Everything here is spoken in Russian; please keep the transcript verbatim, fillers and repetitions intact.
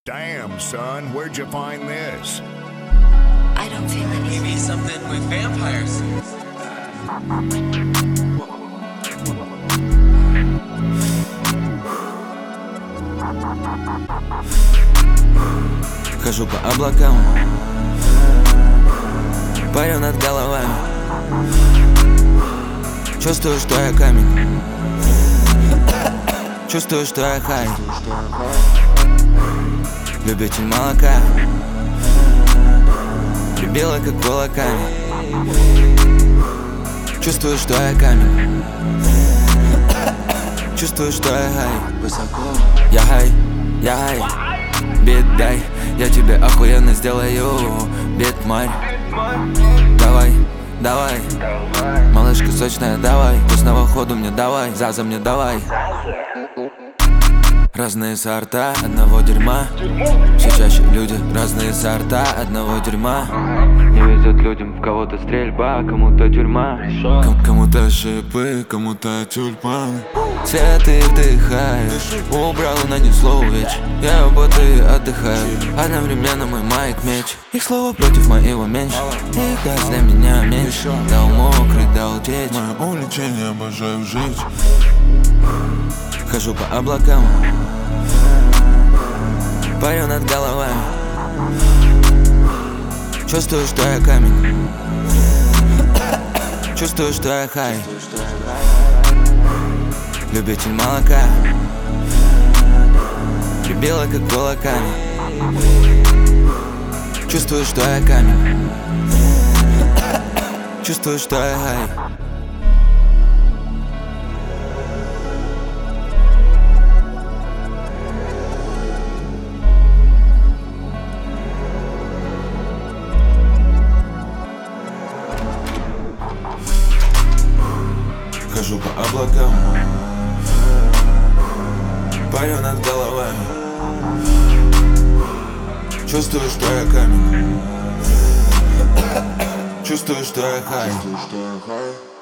Damn, son, where'd you find this? I don't feel anything. Maybe something with vampires. Хожу по облакам, парю над головами. Чувствую, что я камень. Чувствую, что я хай. Любитель молока, прибила как кулаками. Чувствую, что я камень. Чувствую, что я хай. Высоко. Я хай, я хай. Бит дай, я тебе охуенно сделаю. Бит марь. Давай, давай. Малышка сочная, давай. Вкусного ходу мне давай, заза мне давай. Разные сорта одного дерьма. Все чаще люди, разные сорта одного дерьма. Не везет людям, в кого-то стрельба, кому-то тюрьма, Ком кому-то шипы, кому-то тюльпаны. Цветы вдыхаю, убрал, нанесло увечь. Я работаю, отдыхаю, одновременно мой майк меч. Их слово против моего меньше, их газ для меня меньше. Дал мокрый, дал течь. Мое увлечение, обожаю жить. Хожу по облакам, парю над головами. Чувствую, что я камень. Чувствую, что я хай. Любитель молока, прибила как кулаками. Чувствую, что я камень. Чувствую, что я хай. Хожу по облакам, парю над головами. Чувствую, что я камень. Чувствую, что я хай.